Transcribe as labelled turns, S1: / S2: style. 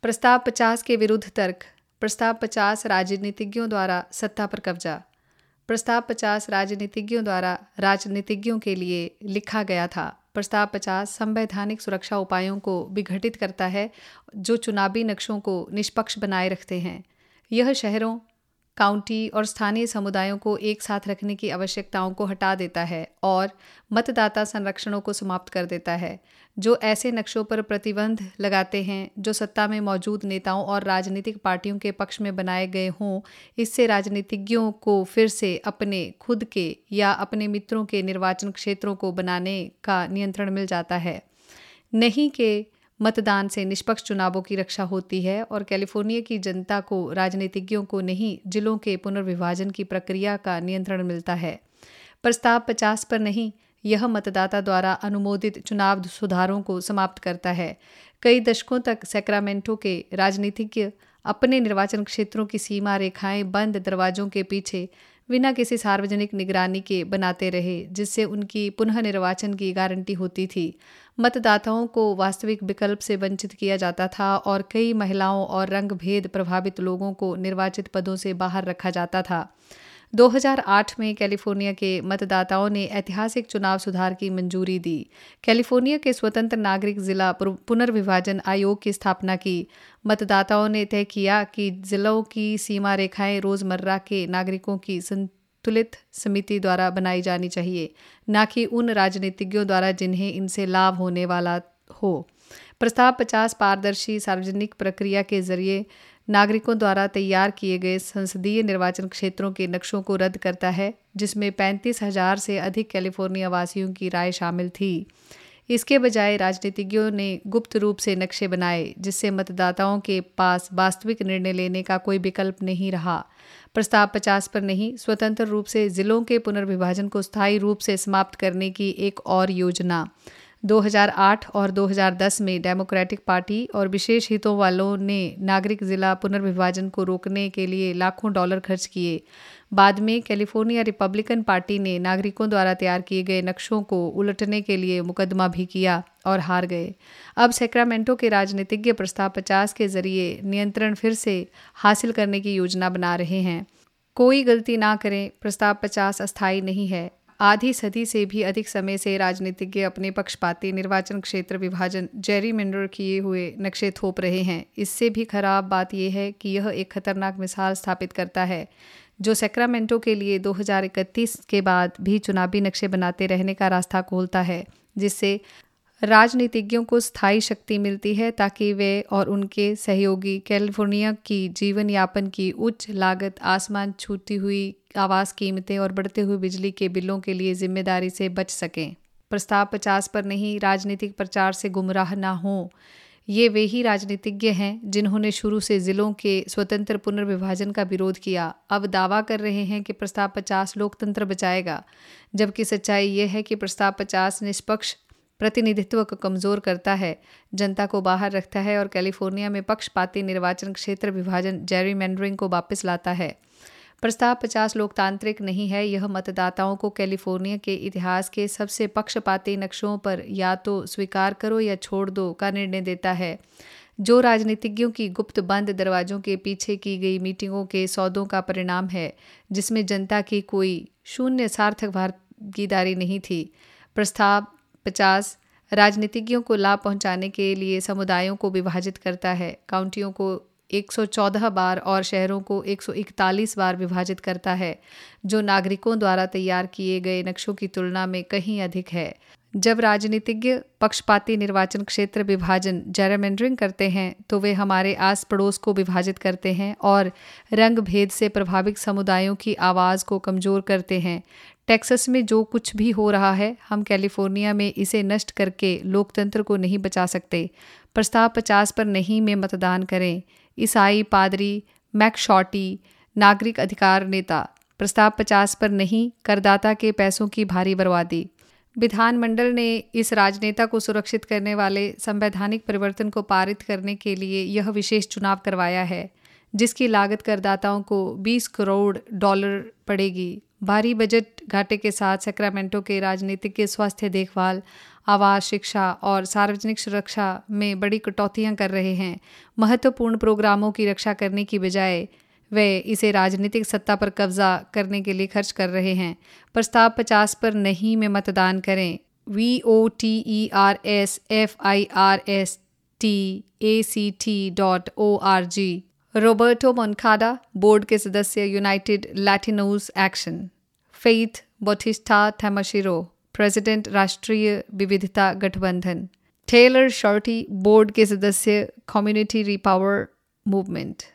S1: प्रस्ताव 50 के विरुद्ध तर्क। प्रस्ताव 50 राजनीतिज्ञों द्वारा सत्ता पर कब्जा। प्रस्ताव 50 राजनीतिज्ञों के लिए लिखा गया था। प्रस्ताव 50 संवैधानिक सुरक्षा उपायों को विघटित करता है जो चुनावी नक्शों को निष्पक्ष बनाए रखते हैं। यह शहरों, काउंटी और स्थानीय समुदायों को एक साथ रखने की आवश्यकताओं को हटा देता है और मतदाता संरक्षणों को समाप्त कर देता है जो ऐसे नक्शों पर प्रतिबंध लगाते हैं जो सत्ता में मौजूद नेताओं और राजनीतिक पार्टियों के पक्ष में बनाए गए हों। इससे राजनीतिज्ञों को फिर से अपने खुद के या अपने मित्रों के निर्वाचन क्षेत्रों को बनाने का नियंत्रण मिल जाता है। नहीं के मतदान से निष्पक्ष चुनावों की रक्षा होती है और कैलिफोर्निया की जनता को राजनीतिज्ञों को नहीं, जिलों के पुनर्विभाजन की प्रक्रिया का नियंत्रण मिलता है। प्रस्ताव 50 पर नहीं, यह मतदाता द्वारा अनुमोदित चुनाव सुधारों को समाप्त करता है। कई दशकों तक सैक्रामेंटो के राजनीतिज्ञ अपने निर्वाचन क्षेत्रों की सीमा रेखाएं बंद दरवाजों के पीछे बिना किसी सार्वजनिक निगरानी के बनाते रहे, जिससे उनकी पुनः निर्वाचन की गारंटी होती थी। मतदाताओं को वास्तविक विकल्प से वंचित किया जाता था और कई महिलाओं और रंग भेद प्रभावित लोगों को निर्वाचित पदों से बाहर रखा जाता था। 2008 में कैलिफोर्निया के मतदाताओं ने ऐतिहासिक चुनाव सुधार की मंजूरी दी। कैलिफोर्निया के स्वतंत्र नागरिक जिला पुनर्विभाजन आयोग की स्थापना की। मतदाताओं ने तय किया कि जिलों की सीमा रेखाएं रोजमर्रा के नागरिकों की संतुलित समिति द्वारा बनाई जानी चाहिए, न कि उन राजनीतिज्ञों द्वारा जिन्हें इनसे लाभ होने वाला हो। प्रस्ताव 50 पारदर्शी सार्वजनिक प्रक्रिया के जरिए नागरिकों द्वारा तैयार किए गए संसदीय निर्वाचन क्षेत्रों के नक्शों को रद्द करता है, जिसमें 35,000 से अधिक कैलिफोर्निया वासियों की राय शामिल थी। इसके बजाय राजनीतिज्ञों ने गुप्त रूप से नक्शे बनाए, जिससे मतदाताओं के पास वास्तविक निर्णय लेने का कोई विकल्प नहीं रहा। प्रस्ताव 50 पर नहीं, स्वतंत्र रूप से जिलों के पुनर्विभाजन को स्थायी रूप से समाप्त करने की एक और योजना। 2008 और 2010 में डेमोक्रेटिक पार्टी और विशेष हितों वालों ने नागरिक जिला पुनर्विभाजन को रोकने के लिए लाखों डॉलर खर्च किए। बाद में कैलिफोर्निया रिपब्लिकन पार्टी ने नागरिकों द्वारा तैयार किए गए नक्शों को उलटने के लिए मुकदमा भी किया और हार गए। अब सैक्रामेंटो के राजनीतिज्ञ प्रस्ताव 50 के जरिए नियंत्रण फिर से हासिल करने की योजना बना रहे हैं। कोई गलती ना करें, प्रस्ताव 50 अस्थायी नहीं है। आधी सदी से भी अधिक समय से राजनीतिज्ञ अपने पक्षपाती निर्वाचन क्षेत्र विभाजन जेरीमेंडर किए हुए नक्शे थोप रहे हैं। इससे भी खराब बात यह है कि यह एक खतरनाक मिसाल स्थापित करता है जो सैक्रामेंटो के लिए 2031 के बाद भी चुनावी नक्शे बनाते रहने का रास्ता खोलता है, जिससे राजनीतिज्ञों को स्थायी शक्ति मिलती है ताकि वे और उनके सहयोगी कैलिफोर्निया की जीवन यापन की उच्च लागत, आसमान छूती हुई आवास कीमतें और बढ़ते हुए बिजली के बिलों के लिए जिम्मेदारी से बच सकें। प्रस्ताव 50 पर नहीं, राजनीतिक प्रचार से गुमराह ना हों। ये वे ही राजनीतिज्ञ हैं जिन्होंने शुरू से जिलों के स्वतंत्र पुनर्विभाजन का विरोध किया, अब दावा कर रहे हैं कि प्रस्ताव 50 लोकतंत्र बचाएगा, जबकि सच्चाई ये है कि प्रस्ताव 50 निष्पक्ष प्रतिनिधित्व को कमज़ोर करता है, जनता को बाहर रखता है और कैलिफोर्निया में पक्षपाती निर्वाचन क्षेत्र विभाजन जेरीमेंडरिंग को वापस लाता है। प्रस्ताव 50 लोकतांत्रिक नहीं है। यह मतदाताओं को कैलिफोर्निया के इतिहास के सबसे पक्षपाती नक्शों पर या तो स्वीकार करो या छोड़ दो का निर्णय देता है, जो राजनीतिज्ञों की गुप्त बंद दरवाजों के पीछे की गई मीटिंगों के सौदों का परिणाम है, जिसमें जनता की कोई शून्य सार्थक भागीदारी नहीं थी। प्रस्ताव 50 राजनीतिज्ञों को लाभ पहुंचाने के लिए समुदायों को विभाजित करता है, काउंटियों को 114 बार और शहरों को 141 बार विभाजित करता है, जो नागरिकों द्वारा तैयार किए गए नक्शों की तुलना में कहीं अधिक है। जब राजनीतिज्ञ पक्षपाती निर्वाचन क्षेत्र विभाजन जेरीमेंडरिंग करते हैं तो वे हमारे आस पड़ोस को विभाजित करते हैं और रंग भेद से प्रभावित समुदायों की आवाज़ को कमज़ोर करते हैं। टेक्सास में जो कुछ भी हो रहा है, हम कैलिफोर्निया में इसे नष्ट करके लोकतंत्र को नहीं बचा सकते। प्रस्ताव 50 पर नहीं में मतदान करें। ईसाई पादरी मैकशॉटी, नागरिक अधिकार नेता। प्रस्ताव 50 पर नहीं, करदाता के पैसों की भारी बर्बादी। विधानमंडल ने इस राजनेता को सुरक्षित करने वाले संवैधानिक परिवर्तन को पारित करने के लिए यह विशेष चुनाव करवाया है, जिसकी लागत करदाताओं को $20 करोड़ पड़ेगी भारी बजट घाटे के साथ सैक्रामेंटो के राजनीतिक के स्वास्थ्य देखभाल, आवास, शिक्षा और सार्वजनिक सुरक्षा में बड़ी कटौतियां कर रहे हैं। महत्वपूर्ण प्रोग्रामों की रक्षा करने की बजाय वे इसे राजनीतिक सत्ता पर कब्जा करने के लिए खर्च कर रहे हैं। प्रस्ताव 50 पर नहीं में मतदान करें। votersfirstact.org। रोबर्टो मोनकाडा, बोर्ड के सदस्य, United Latinos Action. Faith Bautista Tamashiro, president, राष्ट्रीय विविधता गठबंधन। टेलर शॉर्टी, बोर्ड के सदस्य, कम्युनिटी रिपावर मूवमेंट।